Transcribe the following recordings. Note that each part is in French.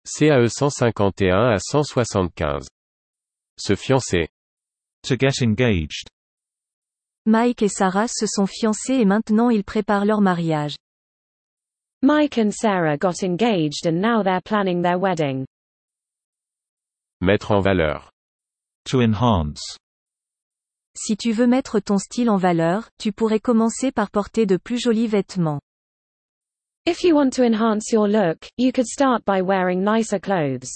CAE 151 à 175. Se fiancer. To get engaged. Mike et Sarah se sont fiancés et maintenant ils préparent leur mariage. Mike and Sarah got engaged and now they're planning their wedding. Mettre en valeur. To enhance. Si tu veux mettre ton style en valeur, tu pourrais commencer par porter de plus jolis vêtements. If you want to enhance your look, you could start by wearing nicer clothes.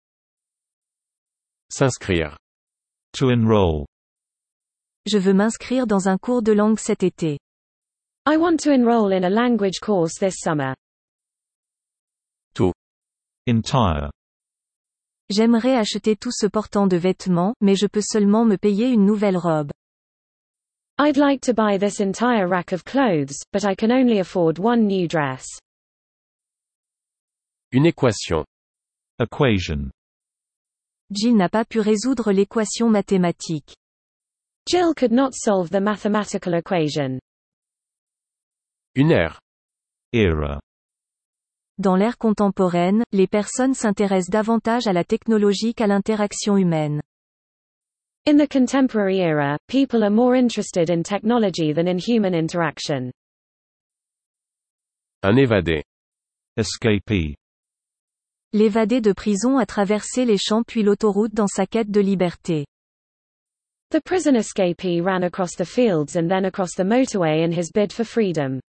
S'inscrire. To enroll. Je veux m'inscrire dans un cours de langue cet été. I want to enroll in a language course this summer. Tout. Entire. J'aimerais acheter tout ce portant de vêtements, mais je peux seulement me payer une nouvelle robe. I'd like to buy this entire rack of clothes, but I can only afford one new dress. Une équation. Equation. Jill n'a pas pu résoudre l'équation mathématique. Jill could not solve the mathematical equation. Une ère. Era. Dans l'ère contemporaine, les personnes s'intéressent davantage à la technologie qu'à l'interaction humaine. In the contemporary era, people are more interested in technology than in human interaction. Un évadé. Escapee. L'évadé de prison a traversé les champs puis l'autoroute dans sa quête de liberté. The prison escapee ran across the fields and then across the motorway in his bid for freedom.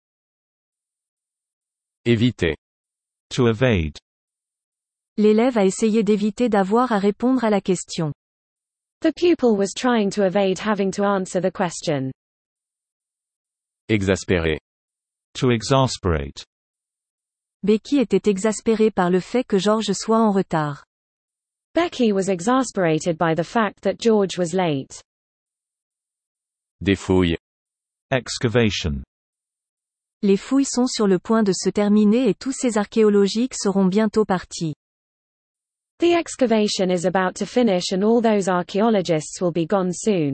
Éviter. To evade. L'élève a essayé d'éviter d'avoir à répondre à la question. The pupil was trying to evade having to answer the question. Exaspérer. To exasperate. Becky était exaspérée par le fait que George soit en retard. Becky was exasperated by the fact that George was late. Des fouilles. Excavation. Les fouilles sont sur le point de se terminer et tous ces archéologiques seront bientôt partis. The excavation is about to finish and all those archaeologists will be gone soon.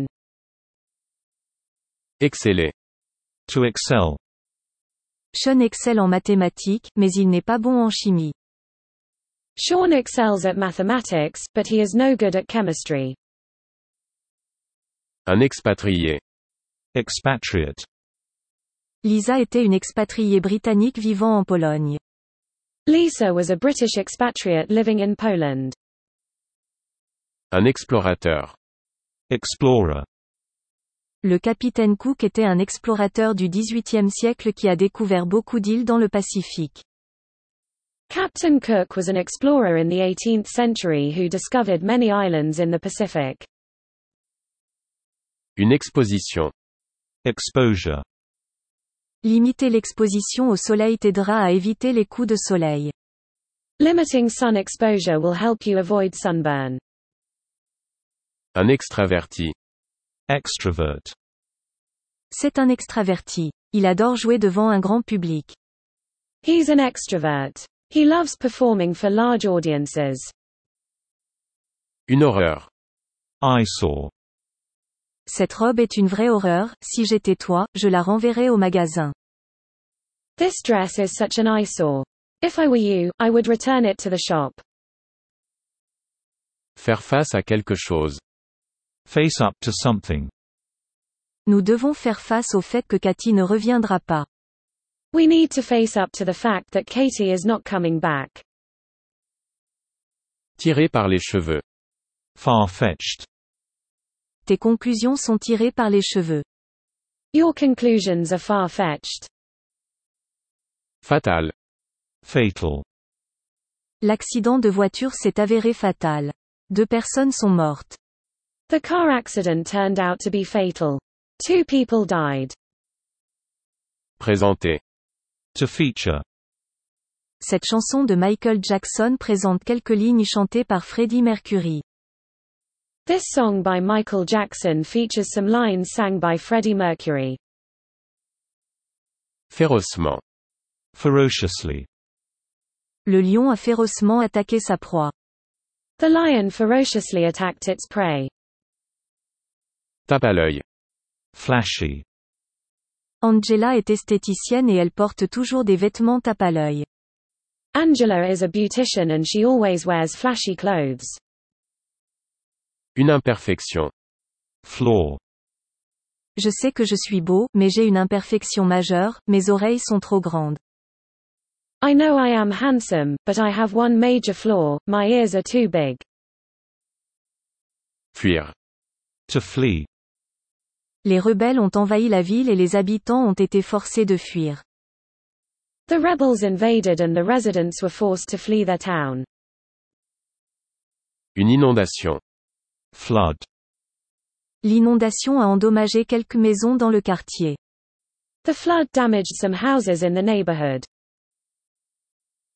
Exceller. To excel. Sean excelle en mathématiques, mais il n'est pas bon en chimie. Sean excels at mathematics, but he is no good at chemistry. Un expatrié. Expatriate. Lisa était une expatriée britannique vivant en Pologne. Lisa was a British expatriate living in Poland. Un explorateur. Explorer. Le capitaine Cook était un explorateur du XVIIIe siècle qui a découvert beaucoup d'îles dans le Pacifique. Captain Cook was an explorer in the 18th century who discovered many islands in the Pacific. Une exposition. Exposure. Limiter l'exposition au soleil t'aidera à éviter les coups de soleil. Limiting sun exposure will help you avoid sunburn. Un extraverti. Extrovert. C'est un extraverti. Il adore jouer devant un grand public. He's an extrovert. He loves performing for large audiences. Une horreur. Eyesore. Cette robe est une vraie horreur, si j'étais toi, je la renverrais au magasin. This dress is such an eyesore. If I were you, I would return it to the shop. Faire face à quelque chose. Face up to something. Nous devons faire face au fait que Cathy ne reviendra pas. We need to face up to the fact that Katie is not coming back. Tiré par les cheveux. Far-fetched. Tes conclusions sont tirées par les cheveux. Your conclusions are far-fetched. Fatal. Fatal. L'accident de voiture s'est avéré fatal. 2 personnes sont mortes. The car accident turned out to be fatal. 2 people died. Présenter. To feature. Cette chanson de Michael Jackson présente quelques lignes chantées par Freddie Mercury. This song by Michael Jackson features some lines sang by Freddie Mercury. Férocement. Ferociously. Le lion a férocement attaqué sa proie. The lion ferociously attacked its prey. Tape à l'œil. Flashy. Angela est esthéticienne et elle porte toujours des vêtements tape à l'œil. Angela is a beautician and she always wears flashy clothes. Une imperfection. Flaw. Je sais que je suis beau, mais j'ai une imperfection majeure, mes oreilles sont trop grandes. I know I am handsome, but I have one major flaw, my ears are too big. Fuir. To flee. Les rebelles ont envahi la ville et les habitants ont été forcés de fuir. The rebels invaded and the residents were forced to flee their town. Une inondation. Flood. L'inondation a endommagé quelques maisons dans le quartier. The flood damaged some houses in the neighborhood.